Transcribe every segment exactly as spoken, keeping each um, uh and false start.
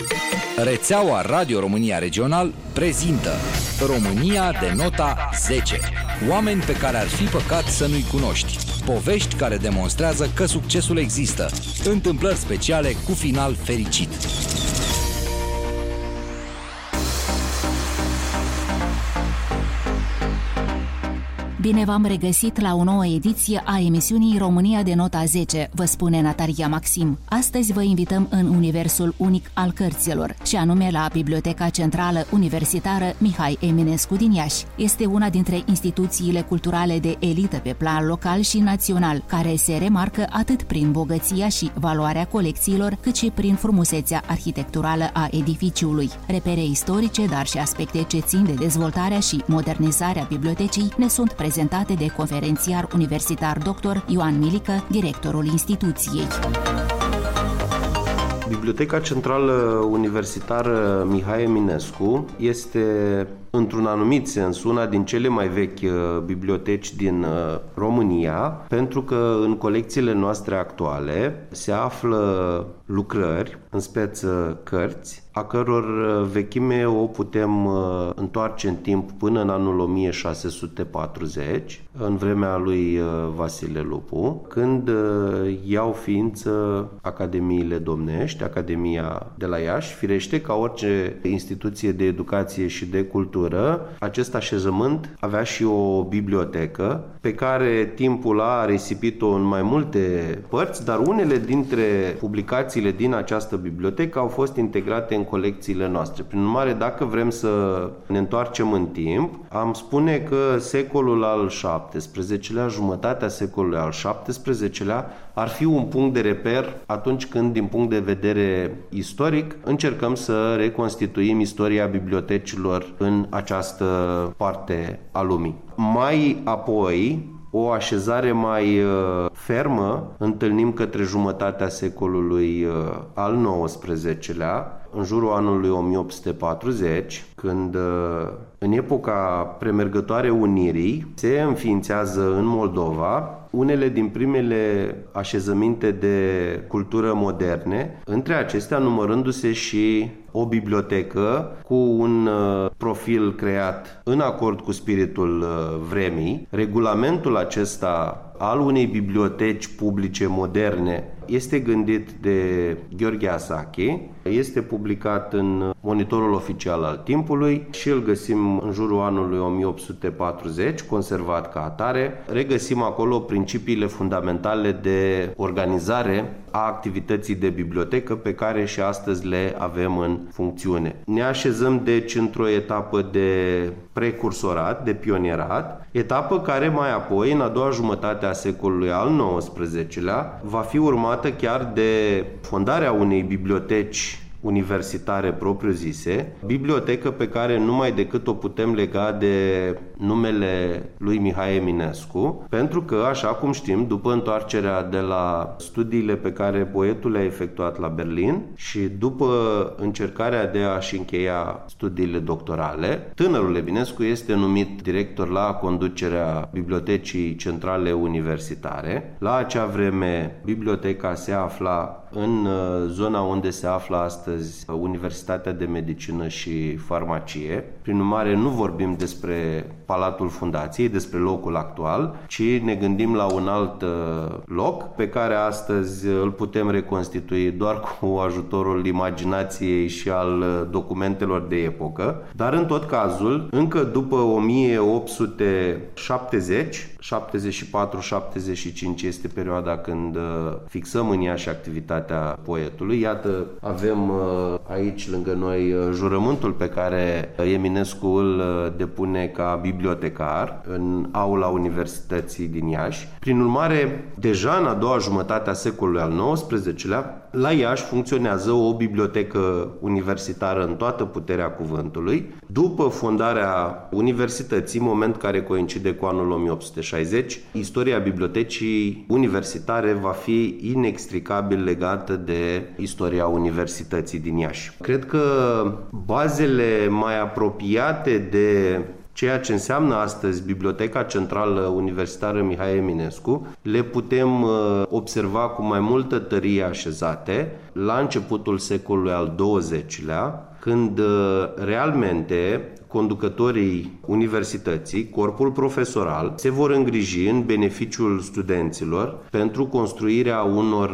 Rețeaua Radio România Regional prezintă România de nota zece. Oameni pe care ar fi păcat să nu-i cunoști. Povești care demonstrează că succesul există. Întâmplări speciale cu final fericit. Bine v-am regăsit la o nouă ediție a emisiunii România de nota zece, vă spune Natalia Maxim. Astăzi vă invităm în universul unic al cărților, și anume la Biblioteca Centrală Universitară Mihai Eminescu din Iași. Este una dintre instituțiile culturale de elită pe plan local și național, care se remarcă atât prin bogăția și valoarea colecțiilor, cât și prin frumusețea arhitecturală a edificiului. Repere istorice, dar și aspecte ce țin de dezvoltarea și modernizarea bibliotecii ne sunt prezentate prezentate de conferențiar universitar doctor Ioan Milică, directorul instituției. Biblioteca Centrală Universitară Mihai Eminescu este, într-un anumit sens, una din cele mai vechi biblioteci din România, pentru că în colecțiile noastre actuale se află lucrări, în speță cărți, a căror vechime o putem întoarce în timp până în anul o mie șase sute patruzeci, în vremea lui Vasile Lupu, când iau ființă academiile domnești, Academia de la Iași. Firește, ca orice instituție de educație și de cultură, acest așezământ avea și o bibliotecă pe care timpul a risipit-o în mai multe părți, dar unele dintre publicațiile din această bibliotecă au fost integrate în colecțiile noastre. Prin urmare, dacă vrem să ne întoarcem în timp, am spune că secolul al șaptesprezecelea, jumătatea secolului al șaptesprezecelea, ar fi un punct de reper atunci când, din punct de vedere istoric, încercăm să reconstituim istoria bibliotecilor în această parte a lumii. Mai apoi, o așezare mai uh, fermă întâlnim către jumătatea secolului uh, al nouăsprezecelea, în jurul anului o mie opt sute patruzeci, când, uh, în epoca premergătoare Unirii, se înființează în Moldova unele din primele așezăminte de cultură moderne, între acestea numărându-se și o bibliotecă cu un uh, profil creat în acord cu spiritul uh, vremii. Regulamentul acesta al unei biblioteci publice moderne este gândit de Gheorghe Asache, este publicat în Monitorul Oficial al Timpului și îl găsim în jurul anului o mie opt sute patruzeci, conservat ca atare. Regăsim acolo principiile fundamentale de organizare a activității de bibliotecă pe care și astăzi le avem în funcțiune. Ne așezăm deci într-o etapă de precursorat, de pionierat, etapă care mai apoi, în a doua jumătate a secolului al nouăsprezecelea, va fi urmată chiar de fondarea unei biblioteci universitare propriu-zise, bibliotecă pe care numai decât o putem lega de numele lui Mihai Eminescu, pentru că, așa cum știm, după întoarcerea de la studiile pe care poetul le-a efectuat la Berlin și după încercarea de a-și încheia studiile doctorale, tânărul Eminescu este numit director la conducerea Bibliotecii Centrale Universitare. La acea vreme, biblioteca se afla în zona unde se află astăzi Universitatea de Medicină și Farmacie. Prin urmare, nu vorbim despre Palatul Fundației, despre locul actual, ci ne gândim la un alt loc pe care astăzi îl putem reconstitui doar cu ajutorul imaginației și al documentelor de epocă. Dar în tot cazul, încă după o mie opt sute șaptezeci, șaptezeci și patru șaptezeci și cinci este perioada când fixăm în ea și activitatea poetului. Iată, avem aici lângă noi jurământul pe care Eminescu îl depune ca bibliotecar în aula Universității din Iași. Prin urmare, deja în a doua jumătate a secolului al nouăsprezecelea, la Iași funcționează o bibliotecă universitară în toată puterea cuvântului. După fondarea universității, moment care coincide cu anul o mie opt sute șaizeci, istoria bibliotecii universitare va fi inextricabil legată de istoria Universității din Iași. Cred că bazele mai apropiate de ceea ce înseamnă astăzi Biblioteca Centrală Universitară Mihai Eminescu, le putem observa cu mai multă tărie așezate la începutul secolului al douăzecilea, când realmente conducătorii universității, corpul profesoral, se vor îngriji în beneficiul studenților pentru construirea unor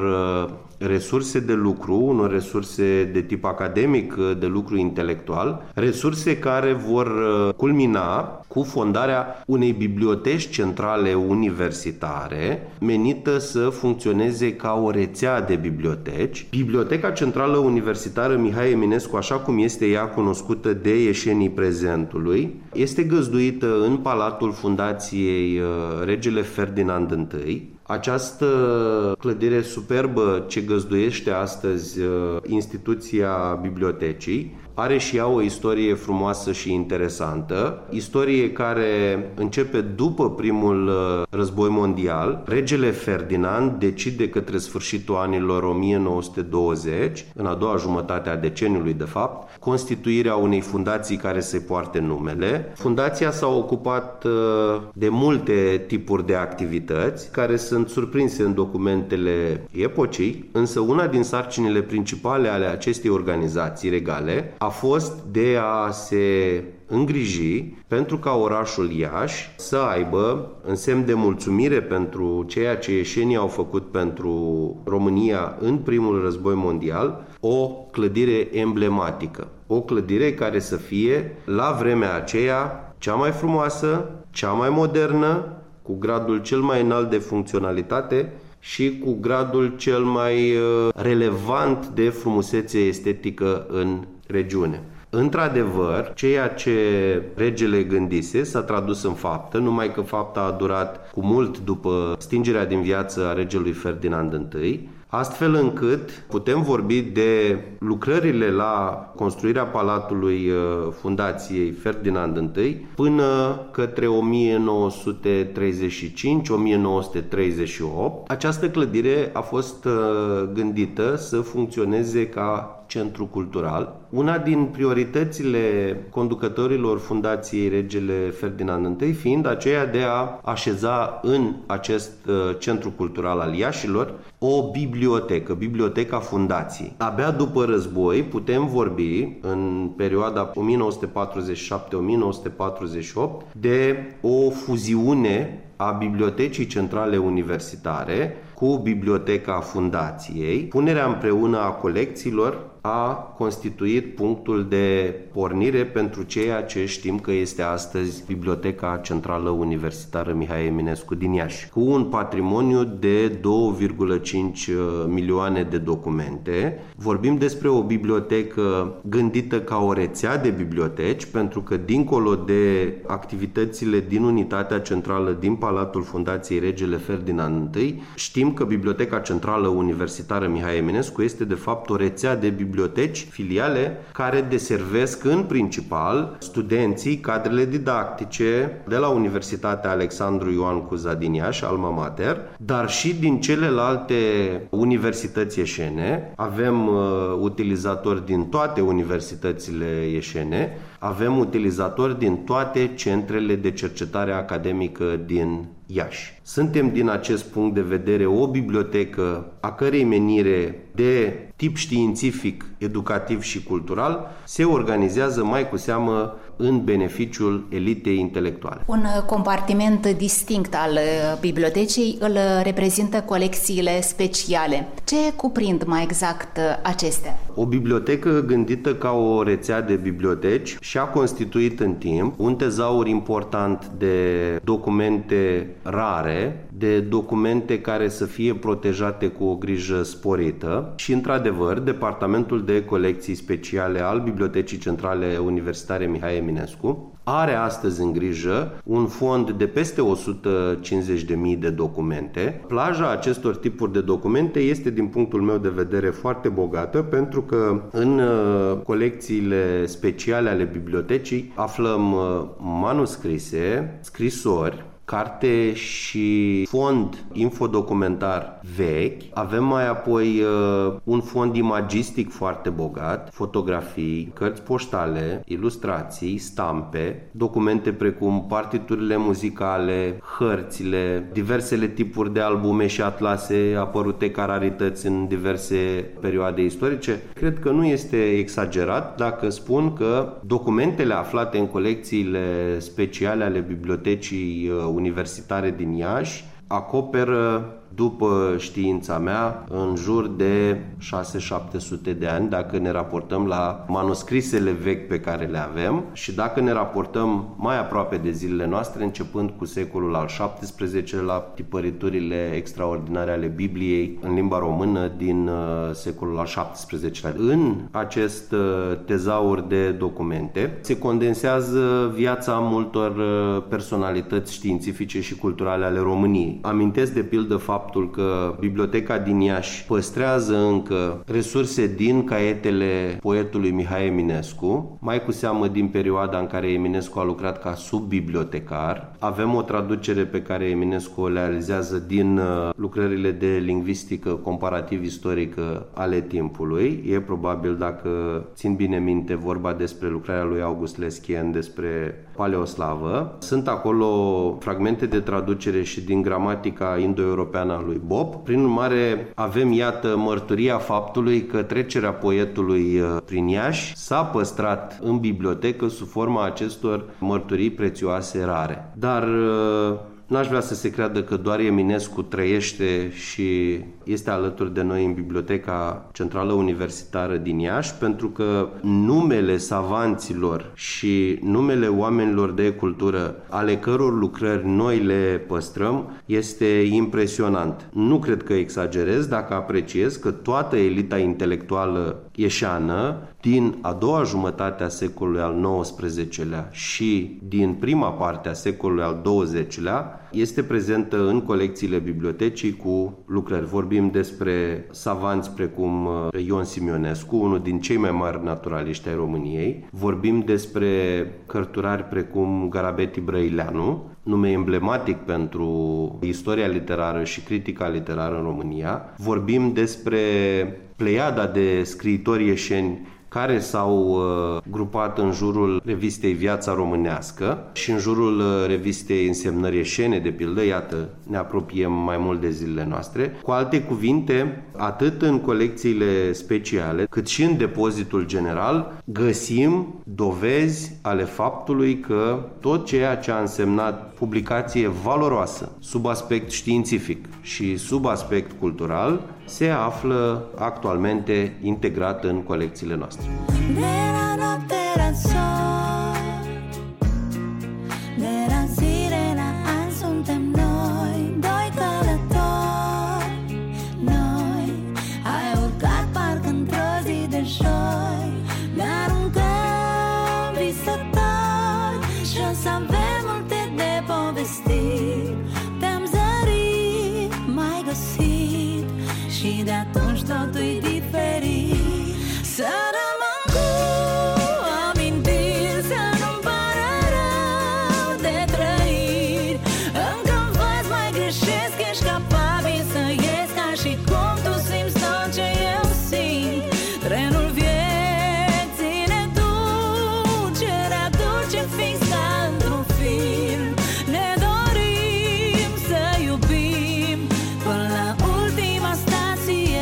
resurse de lucru, unor resurse de tip academic, de lucru intelectual, resurse care vor culmina cu fondarea unei biblioteci centrale universitare menită să funcționeze ca o rețea de biblioteci. Biblioteca Centrală Universitară Mihai Eminescu, așa cum este ea cunoscută de ieșenii prezentului, este găzduită în Palatul Fundației Regele Ferdinand I. Această clădire superbă ce găzduiește astăzi instituția bibliotecii are și ea o istorie frumoasă și interesantă, istorie care începe după primul război mondial. Regele Ferdinand decide către sfârșitul anilor o mie nouă sute douăzeci, în a doua jumătate a deceniului de fapt, constituirea unei fundații care să-i poarte numele. Fundația s-a ocupat de multe tipuri de activități care sunt surprinse în documentele epocii, însă una din sarcinile principale ale acestei organizații regale a fost de a se îngriji pentru ca orașul Iași să aibă, în semn de mulțumire pentru ceea ce ieșenii au făcut pentru România în primul război mondial, o clădire emblematică. O clădire care să fie, la vremea aceea, cea mai frumoasă, cea mai modernă, cu gradul cel mai înalt de funcționalitate și cu gradul cel mai relevant de frumusețe estetică în regiune. Într-adevăr, ceea ce regele gândise s-a tradus în faptă, numai că fapta a durat cu mult după stingerea din viață a regelui Ferdinand I, astfel încât putem vorbi de lucrările la construirea Palatului Fundației Ferdinand I până către o mie nouă sute treizeci și cinci - o mie nouă sute treizeci și opt. Această clădire a fost gândită să funcționeze ca centru cultural. Una din prioritățile conducătorilor Fundației Regele Ferdinand I fiind aceea de a așeza în acest centru cultural al Iașilor o bibliotecă, Biblioteca Fundației. Abia după război putem vorbi, în perioada o mie nouă sute patruzeci și șapte - o mie nouă sute patruzeci și opt, de o fuziune a Bibliotecii Centrale Universitare cu Biblioteca Fundației. Punerea împreună a colecțiilor a constituit punctul de pornire pentru ceea ce știm că este astăzi Biblioteca Centrală Universitară Mihai Eminescu din Iași, cu un patrimoniu de două virgulă cinci milioane de documente. Vorbim despre o bibliotecă gândită ca o rețea de biblioteci, pentru că dincolo de activitățile din unitatea centrală din Palatul Fundației Regele Ferdinand I, știm că Biblioteca Centrală Universitară Mihai Eminescu este de fapt o rețea de biblioteci, filiale, care deservesc în principal studenții, cadrele didactice de la Universitatea Alexandru Ioan Cuza din Iași, Alma Mater, dar și din celelalte universități ieșene. Avem uh, utilizatori din toate universitățile ieșene, avem utilizatori din toate centrele de cercetare academică din Iași. Suntem din acest punct de vedere o bibliotecă a cărei menire de tip științific, educativ și cultural se organizează mai cu seamă în beneficiul elitei intelectuale. Un compartiment distinct al bibliotecii îl reprezintă colecțiile speciale. Ce cuprind mai exact acestea? O bibliotecă gândită ca o rețea de biblioteci și-a constituit în timp un tezaur important de documente rare, de documente care să fie protejate cu o grijă sporită și, într-adevăr, Departamentul de Colecții Speciale al Bibliotecii Centrale Universitare Mihai Eminescu are astăzi în grijă un fond de peste o sută cincizeci de mii de documente. Plaja acestor tipuri de documente este, din punctul meu de vedere, foarte bogată, pentru că în colecțiile speciale ale bibliotecii aflăm manuscrise, scrisori, carte și fond infodocumentar vechi. Avem mai apoi un fond imagistic foarte bogat, fotografii, cărți poștale, ilustrații, stampe, documente precum partiturile muzicale, hărțile, diversele tipuri de albume și atlase apărute ca rarități în diverse perioade istorice. Cred că nu este exagerat dacă spun că documentele aflate în colecțiile speciale ale Bibliotecii Universitare din Iași acoperă, după știința mea, în jur de șase șapte sute de ani, dacă ne raportăm la manuscrisele vechi pe care le avem și dacă ne raportăm mai aproape de zilele noastre, începând cu secolul al șaptesprezecelea, la tipăriturile extraordinare ale Bibliei în limba română din uh, secolul al șaptesprezecelea. În acest uh, tezaur de documente se condensează viața multor uh, personalități științifice și culturale ale României. Amintesc de pildă faptul că Biblioteca din Iași păstrează încă resurse din caietele poetului Mihai Eminescu, mai cu seamă din perioada în care Eminescu a lucrat ca subbibliotecar. Avem o traducere pe care Eminescu o realizează din lucrările de lingvistică comparativ-istorică ale timpului. E probabil, dacă țin bine minte, vorba despre lucrarea lui August Leschien despre paleoslavă. Sunt acolo fragmente de traducere și din gramatica indo-europeană a lui Bob. Prin urmare, avem, iată, mărturia faptului că trecerea poetului prin Iași s-a păstrat în bibliotecă sub forma acestor mărturii prețioase rare. Dar n-aș vrea să se creadă că doar Eminescu trăiește și este alături de noi în Biblioteca Centrală Universitară din Iași, pentru că numele savanților și numele oamenilor de cultură ale căror lucrări noi le păstrăm este impresionant. Nu cred că exagerez dacă apreciez că toată elita intelectuală ieșeană din a doua jumătate a secolului al nouăsprezecelea și din prima parte a secolului al douăzecelea este prezentă în colecțiile bibliotecii cu lucrări. Vorbim despre savanți precum Ion Simionescu, unul din cei mai mari naturaliști ai României. Vorbim despre cărturari precum Garabeti Brăileanu, nume emblematic pentru istoria literară și critica literară în România. Vorbim despre pleiada de scriitori ieșeni care s-au uh, grupat în jurul revistei Viața Românească și în jurul uh, revistei Însemnări Ieșene, de pildă. Iată, ne apropiem mai mult de zilele noastre. Cu alte cuvinte, atât în colecțiile speciale, cât și în depozitul general, găsim dovezi ale faptului că tot ceea ce a însemnat publicație valoroasă sub aspect științific și sub aspect cultural se află actualmente integrat în colecțiile noastre. De la noapte la sol, de la zile la ani suntem noi, doi călători. Noi ai urcat parcă într-o zi de joi, ne aruncăm visători și o să avem multe de povestit. Te-am zărit, mai găsit și de atunci totul-i diferit. Să rămân cu amintiri, să nu-mi pară rău de trăiri. Încă-mi văd, mai greșesc, ești capabil să ies ca și cum tu simți tot ce eu simt. Trenul vieții ne duce, readuce fix ca într-un film. Ne dorim să iubim până la ultima stație.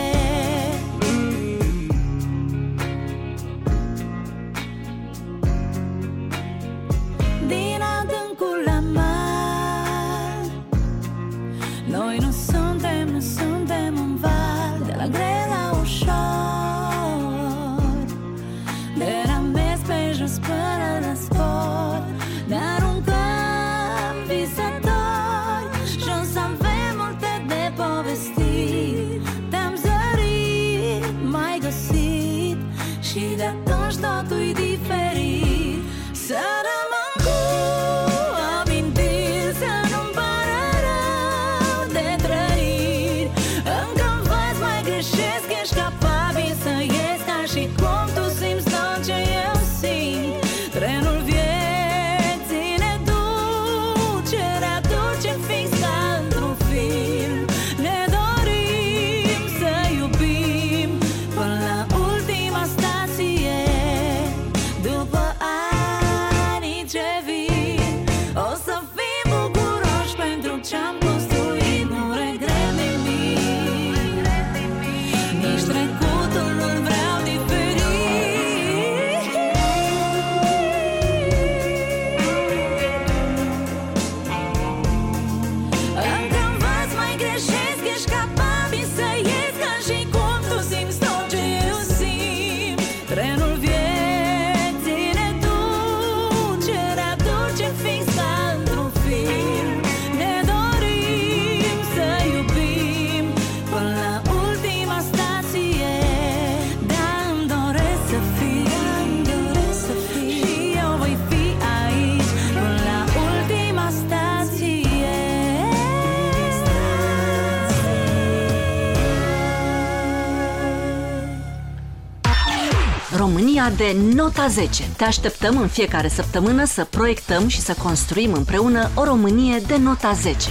Din adâncul la mal, noi nu suntem, nu suntem un val. De la greu la ușor, de la mers pe jos până la sport, ne aruncăm visători și o să avem multe de povestit. Te-am zărit, mai găsit și de atunci totul-i diferit. Să rămân cu amintiri, să nu-mi pară rău de trăiri. Încă-mi văd, mai greșesc, ești capabil să ies ca și cum tu simți tot ce eu simt. Trenul vieții ne duce, readuce trenul vieții ne duce, readuce fix ca într-un film. Ne dorim să iubim până la ultima stație, dar îmi doresc să fii, îmi doresc să fii, și eu voi fi aici până la ultima stație. România de nota zece. Te așteptăm în fiecare săptămână să proiectăm și să construim împreună o Românie de nota zece.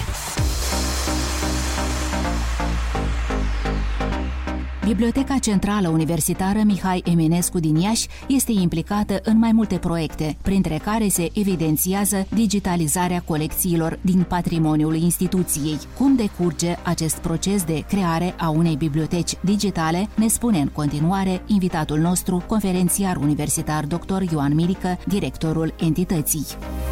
Biblioteca Centrală Universitară Mihai Eminescu din Iași este implicată în mai multe proiecte, printre care se evidențiază digitalizarea colecțiilor din patrimoniul instituției. Cum decurge acest proces de creare a unei biblioteci digitale, ne spune în continuare invitatul nostru, conferențiar universitar doctor Ioan Milică, directorul entității.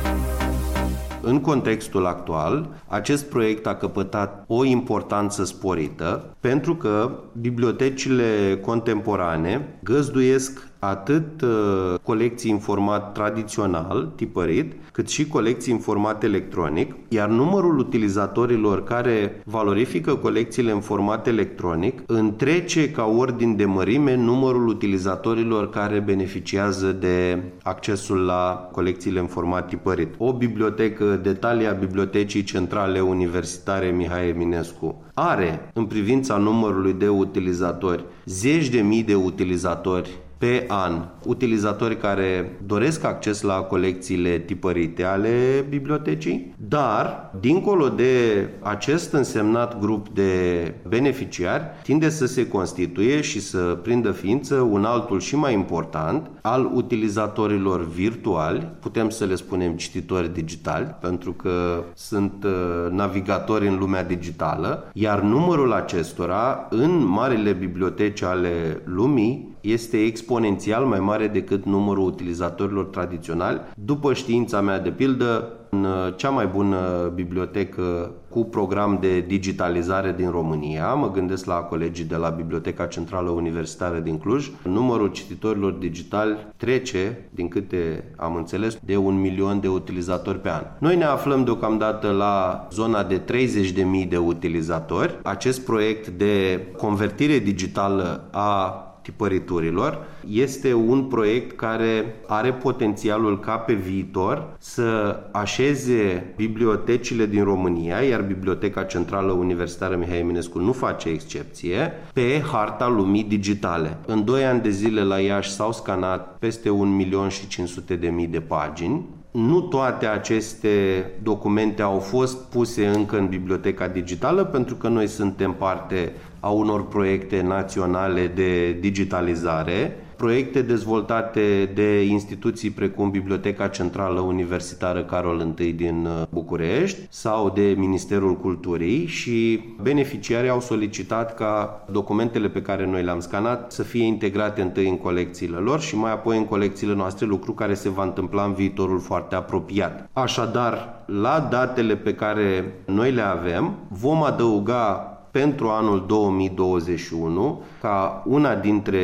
În contextul actual, acest proiect a căpătat o importanță sporită pentru că bibliotecile contemporane găzduiesc atât uh, colecții în format tradițional, tipărit, cât și colecții în format electronic, iar numărul utilizatorilor care valorifică colecțiile în format electronic întrece ca ordin de mărime numărul utilizatorilor care beneficiază de accesul la colecțiile în format tipărit. O bibliotecă de talia Bibliotecii Centrale Universitare Mihai Eminescu are, în privința numărului de utilizatori, zeci de mii de utilizatori pe an, utilizatori care doresc acces la colecțiile tipărite ale bibliotecii, dar, dincolo de acest însemnat grup de beneficiari, tinde să se constituie și să prindă ființă un altul și mai important al utilizatorilor virtuali, putem să le spunem cititori digitali, pentru că sunt navigatori în lumea digitală, iar numărul acestora în marile biblioteci ale lumii este exponențial mai mare decât numărul utilizatorilor tradiționali. După știința mea, de pildă, în cea mai bună bibliotecă cu program de digitalizare din România, mă gândesc la colegii de la Biblioteca Centrală Universitară din Cluj, numărul cititorilor digitali trece, din câte am înțeles, de un milion de utilizatori pe an. Noi ne aflăm deocamdată la zona de treizeci de mii de utilizatori. Acest proiect de convertire digitală a tipăriturilor este un proiect care are potențialul ca pe viitor să așeze bibliotecile din România, iar Biblioteca Centrală Universitară Mihai Eminescu nu face excepție, pe harta lumii digitale. În doi ani de zile la Iași s-au scanat peste un milion și cinci sute de mii de pagini. Nu toate aceste documente au fost puse încă în biblioteca digitală, pentru că noi suntem parte a unor proiecte naționale de digitalizare, proiecte dezvoltate de instituții precum Biblioteca Centrală Universitară Carol I din București sau de Ministerul Culturii, și beneficiarii au solicitat ca documentele pe care noi le-am scanat să fie integrate întâi în colecțiile lor și mai apoi în colecțiile noastre, lucru care se va întâmpla în viitorul foarte apropiat. Așadar, la datele pe care noi le avem, vom adăuga pentru anul două mii douăzeci și unu, ca una dintre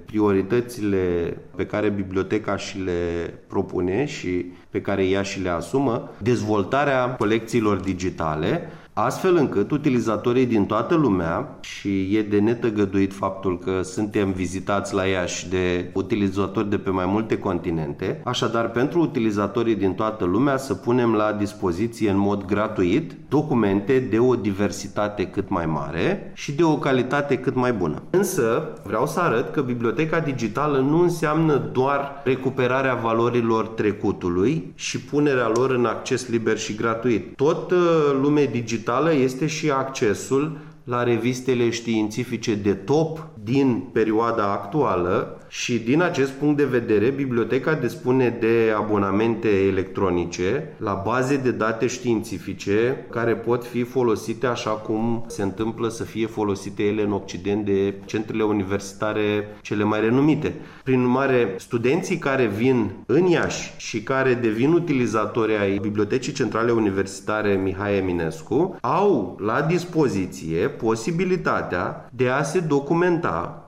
prioritățile pe care biblioteca și le propune și pe care ea și le asumă, dezvoltarea colecțiilor digitale, astfel încât utilizatorii din toată lumea, și e de netăgăduit faptul că suntem vizitați la Iași de utilizatori de pe mai multe continente, așadar pentru utilizatorii din toată lumea să punem la dispoziție în mod gratuit documente de o diversitate cât mai mare și de o calitate cât mai bună. Însă vreau să arăt că biblioteca digitală nu înseamnă doar recuperarea valorilor trecutului și punerea lor în acces liber și gratuit. Tot lumea digitală este și accesul la revistele științifice de top din perioada actuală și din acest punct de vedere biblioteca dispune de abonamente electronice la baze de date științifice care pot fi folosite așa cum se întâmplă să fie folosite ele în Occident de centrele universitare cele mai renumite. Prin urmare, studenții care vin în Iași și care devin utilizatori ai Bibliotecii Centrale Universitare Mihai Eminescu au la dispoziție posibilitatea de a se documenta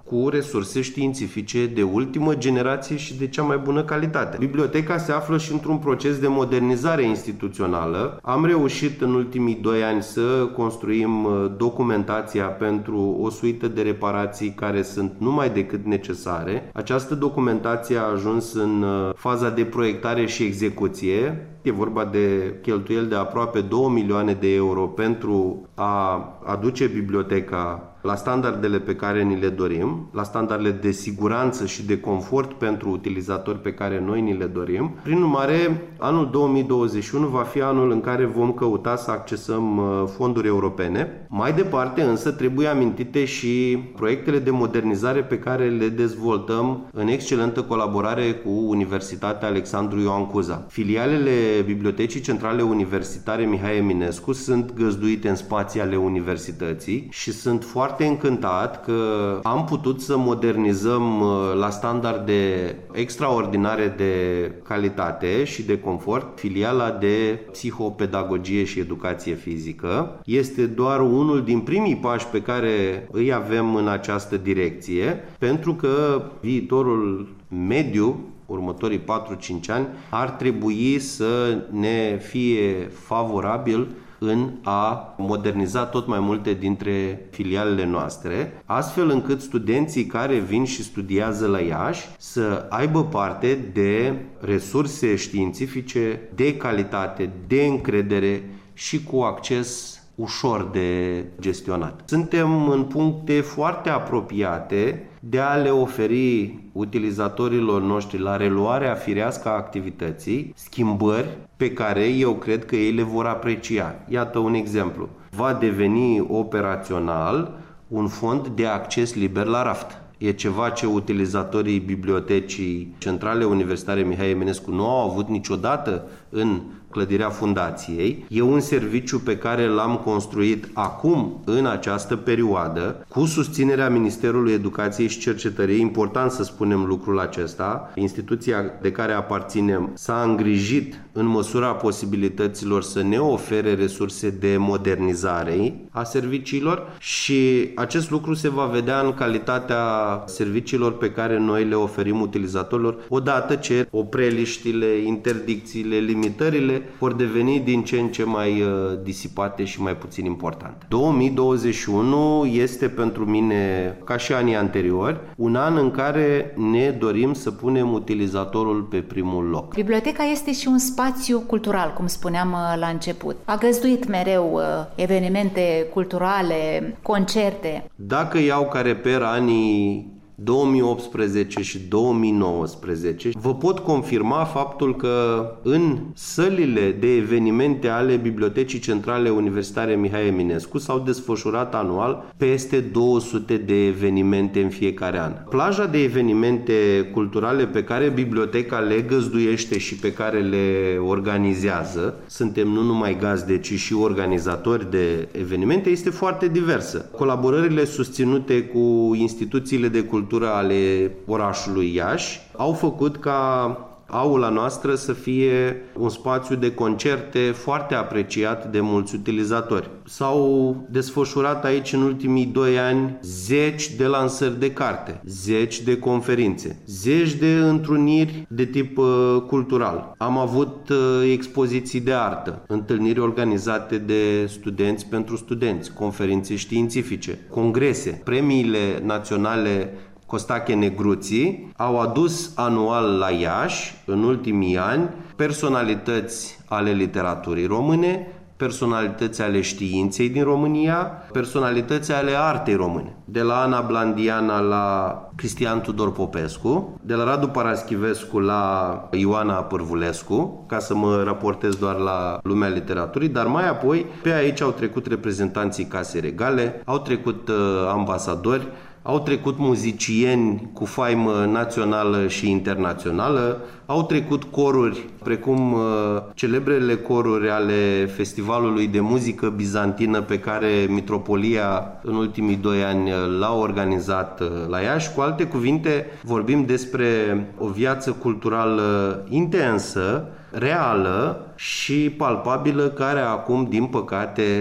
cu resurse științifice de ultimă generație și de cea mai bună calitate. Biblioteca se află și într-un proces de modernizare instituțională. Am reușit în ultimii doi ani să construim documentația pentru o suită de reparații care sunt numai decât necesare. Această documentație a ajuns în faza de proiectare și execuție. E vorba de cheltuieli de aproape două milioane de euro pentru a aduce biblioteca la standardele pe care ni le dorim, la standardele de siguranță și de confort pentru utilizatori pe care noi ni le dorim. Prin urmare, anul două mii douăzeci și unu va fi anul în care vom căuta să accesăm fonduri europene. Mai departe, însă, trebuie amintite și proiectele de modernizare pe care le dezvoltăm în excelentă colaborare cu Universitatea Alexandru Ioan Cuza. Filialele Bibliotecii Centrale Universitare Mihai Eminescu sunt găzduite în spații ale universității și sunt foarte încântat că am putut să modernizăm la standarde extraordinare de calitate și de confort filiala de psihopedagogie și educație fizică. Este doar unul din primii pași pe care îi avem în această direcție, pentru că viitorul mediu, următorii patru-cinci ani, ar trebui să ne fie favorabil în a moderniza tot mai multe dintre filialele noastre, astfel încât studenții care vin și studiază la Iași să aibă parte de resurse științifice de calitate, de încredere și cu acces ușor de gestionat. Suntem în puncte foarte apropiate de a le oferi utilizatorilor noștri la reluarea firească a activității schimbări pe care eu cred că ei le vor aprecia. Iată un exemplu. Va deveni operațional un fond de acces liber la raft. E ceva ce utilizatorii Bibliotecii Centrale Universitare Mihai Eminescu nu au avut niciodată în clădirea fundației. E un serviciu pe care l-am construit acum, în această perioadă, cu susținerea Ministerului Educației și Cercetării. Important să spunem lucrul acesta. Instituția de care aparținem s-a îngrijit în măsura posibilităților să ne ofere resurse de modernizare a serviciilor și acest lucru se va vedea în calitatea serviciilor pe care noi le oferim utilizatorilor, odată ce opreliștile, interdicțiile, limitările vor deveni din ce în ce mai disipate și mai puțin importante. două mii douăzeci și unu este pentru mine, ca și anii anteriori, un an în care ne dorim să punem utilizatorul pe primul loc. Biblioteca este și un spațiu cultural, cum spuneam la început. A găzduit mereu evenimente culturale, concerte. Dacă iau ca reper anii două mii optsprezece și două mii nouăsprezece, vă pot confirma faptul că în sălile de evenimente ale Bibliotecii Centrale Universitare Mihai Eminescu s-au desfășurat anual peste două sute de evenimente în fiecare an. Plaja de evenimente culturale pe care biblioteca le găzduiește și pe care le organizează, suntem nu numai gazde, ci și organizatori de evenimente, este foarte diversă. Colaborările susținute cu instituțiile de cultură ale orașului Iași au făcut ca aula noastră să fie un spațiu de concerte foarte apreciat de mulți utilizatori. S-au desfășurat aici în ultimii doi ani zeci de lansări de carte, zeci de conferințe, zeci de întruniri de tip uh, cultural. Am avut uh, expoziții de artă, întâlniri organizate de studenți pentru studenți, conferințe științifice, congrese, premiile naționale Costache Negruții au adus anual la Iași, în ultimii ani, personalități ale literaturii române, personalități ale științei din România, personalități ale artei române. De la Ana Blandiana la Cristian Tudor Popescu, de la Radu Paraschivescu la Ioana Pârvulescu, ca să mă raportez doar la lumea literaturii, dar mai apoi pe aici au trecut reprezentanții Casei Regale, au trecut uh, ambasadori, au trecut muzicieni cu faimă națională și internațională, au trecut coruri, precum uh, celebrele coruri ale Festivalului de Muzică Bizantină pe care Mitropolia în ultimii doi ani l-a organizat uh, la Iași. Cu alte cuvinte, vorbim despre o viață culturală intensă, reală și palpabilă, care acum, din păcate,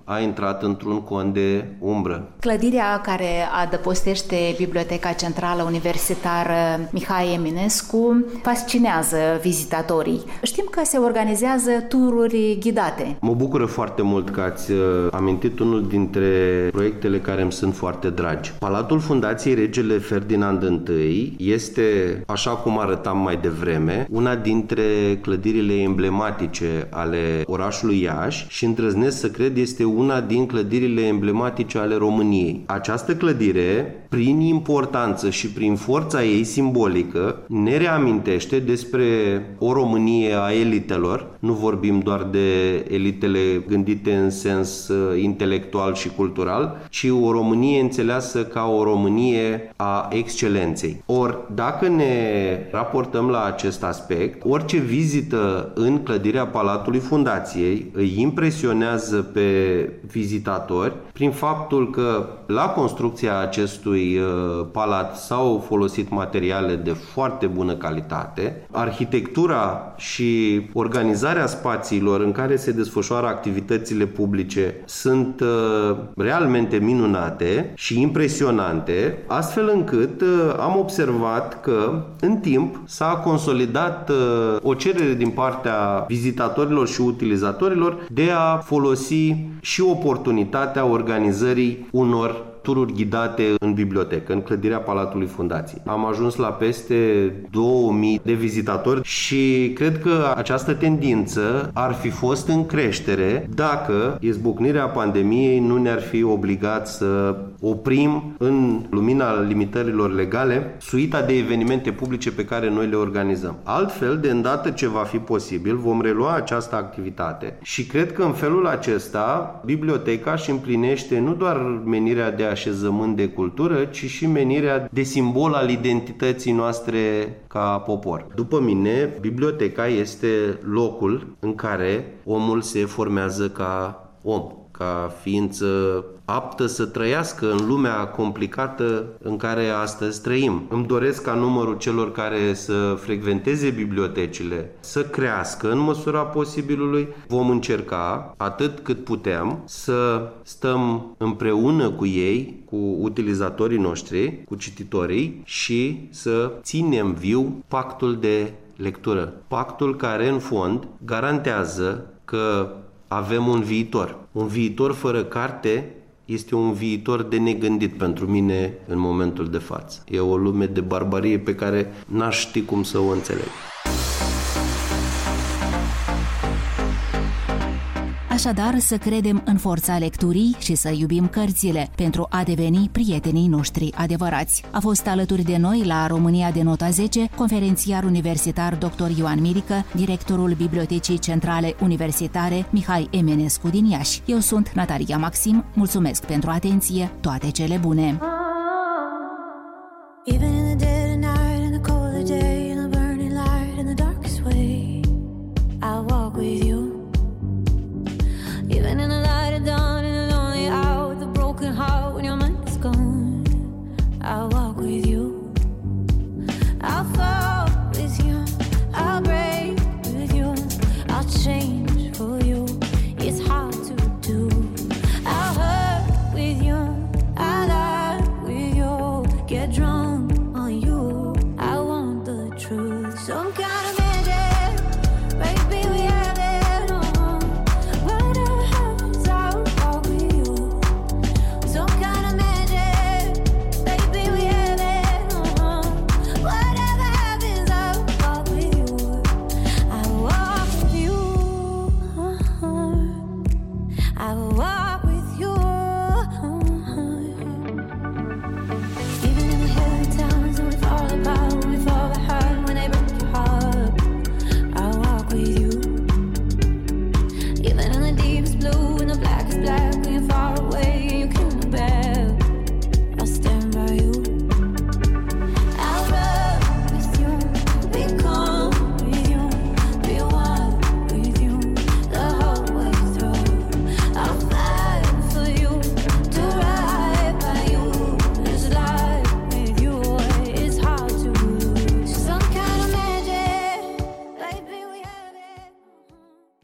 a intrat într-un con de umbră. Clădirea care adăpostește Biblioteca Centrală Universitară Mihai Eminescu fascinează vizitatorii. Știm că se organizează tururi ghidate. Mă bucură foarte mult că ați amintit unul dintre proiectele care îmi sunt foarte dragi. Palatul Fundației Regele Ferdinand I este, așa cum arătam mai devreme, una dintre clădirile emblematice ale orașului Iași și îndrăznesc să cred este una din clădirile emblematice ale României. Această clădire, prin importanță și prin forța ei simbolică, ne reamintește despre o Românie a elitelor. Nu vorbim doar de elitele gândite în sens intelectual și cultural, ci o Românie înțeleasă ca o Românie a excelenței. Ori, dacă ne raportăm la acest aspect, orice vizită în clădirea Palatului Fundației îi impresionează pe vizitatori prin faptul că la construcția acestui palat s-au folosit materiale de foarte bună calitate, arhitectura și organizarea spațiilor în care se desfășoară activitățile publice sunt realmente minunate și impresionante, astfel încât am observat că în timp s-a consolidat o cerere din partea vizitatorilor și utilizatorilor de a folosi și oportunitatea organizării unor tururi ghidate în bibliotecă, în clădirea Palatului Fundației. Am ajuns la peste două mii de vizitatori și cred că această tendință ar fi fost în creștere dacă izbucnirea pandemiei nu ne-ar fi obligat să oprim, în lumina limitărilor legale, suita de evenimente publice pe care noi le organizăm. Altfel, de îndată ce va fi posibil, vom relua această activitate și cred că în felul acesta biblioteca își împlinește nu doar menirea de așezământ de cultură, ci și menirea de simbol al identității noastre ca popor. După mine, biblioteca este locul în care omul se formează ca om, ca ființă aptă să trăiască în lumea complicată în care astăzi trăim. Îmi doresc ca numărul celor care să frecventeze bibliotecile să crească în măsura posibilului. Vom încerca, atât cât putem, să stăm împreună cu ei, cu utilizatorii noștri, cu cititorii și să ținem viu pactul de lectură. Pactul care, în fond, garantează că avem un viitor. Un viitor fără carte este un viitor de negândit pentru mine în momentul de față. E o lume de barbarie pe care n-aș ști cum să o înțeleg. Așadar, să credem în forța lecturii și să iubim cărțile pentru a deveni prietenii noștri adevărați. A fost alături de noi la România de Nota zece conferențiar universitar doctor Ioan Mirică, directorul Bibliotecii Centrale Universitare Mihai Eminescu din Iași. Eu sunt Natalia Maxim, mulțumesc pentru atenție, toate cele bune! Even in the light of dawn, in the lonely hour, with a broken heart, when your mind is gone, I'll walk with you. I'll fall with you, I'll break with you, I'll change for you. It's hard to do. I'll hurt with you, I'll lie with you, get drunk on you. I want the truth, some kind of